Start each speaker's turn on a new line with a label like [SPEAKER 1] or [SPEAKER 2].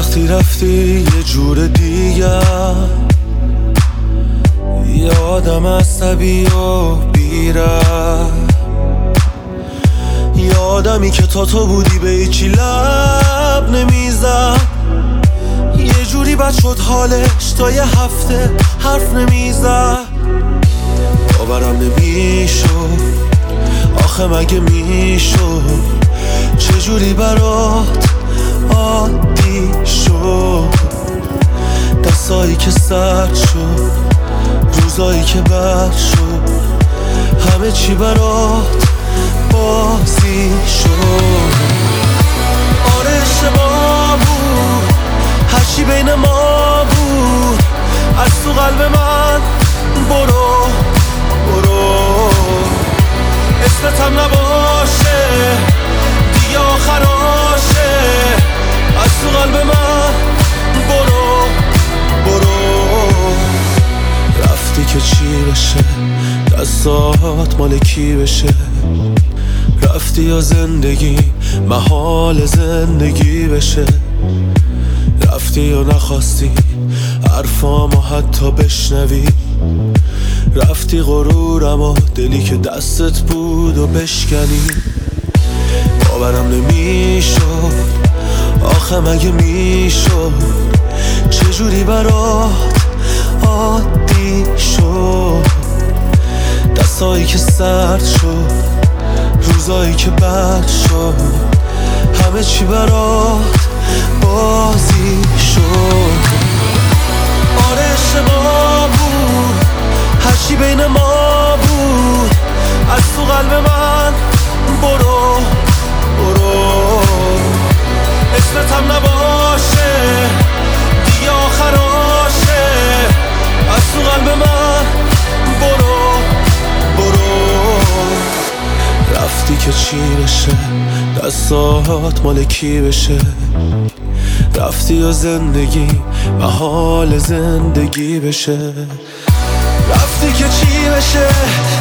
[SPEAKER 1] وقتی رفتی یه جور دیگر، یه آدم عصبی و بیره، یه آدمی که تا تو بودی به هیچی لب نمیزد، یه جوری بد شد حالش تا یه هفته حرف نمیزد. باورم نمیشد آخه مگه میشد چجوری برات عادی شد، دستایی که سرد شد، روزایی که بد شد، همه چی برات بازی شد. آره اشتباه بود هرچی بین ما بود، از تو قلب من برو برو، اسمتم نباشه دیگه آخراشه، از تو قلب من برو برو. رفتی که چی بشه، دستات مال کی بشه، رفتی یا زندگی محال زندگی بشه، رفتی یا نخواستی حرفامو حتی بشنوی، رفتی غرورم و دلی که دستت بود و بشکنی. باورم نمیشد آخه مگه میشد چجوری برات عادی شد، دستایی که سرد شد، روزایی که بد شد، همه چی برات بازی شد. آره اشتباه بود هرچی بین ما بود، از تو قلب من برو برو، اسمتم نباشه دیگه آخراشه، از تو قلب من برو برو. رفتی که چی بشه، دستات مال کی بشه، رفتی یا زندگی محال زندگی بشه، رفتی که چی بشه،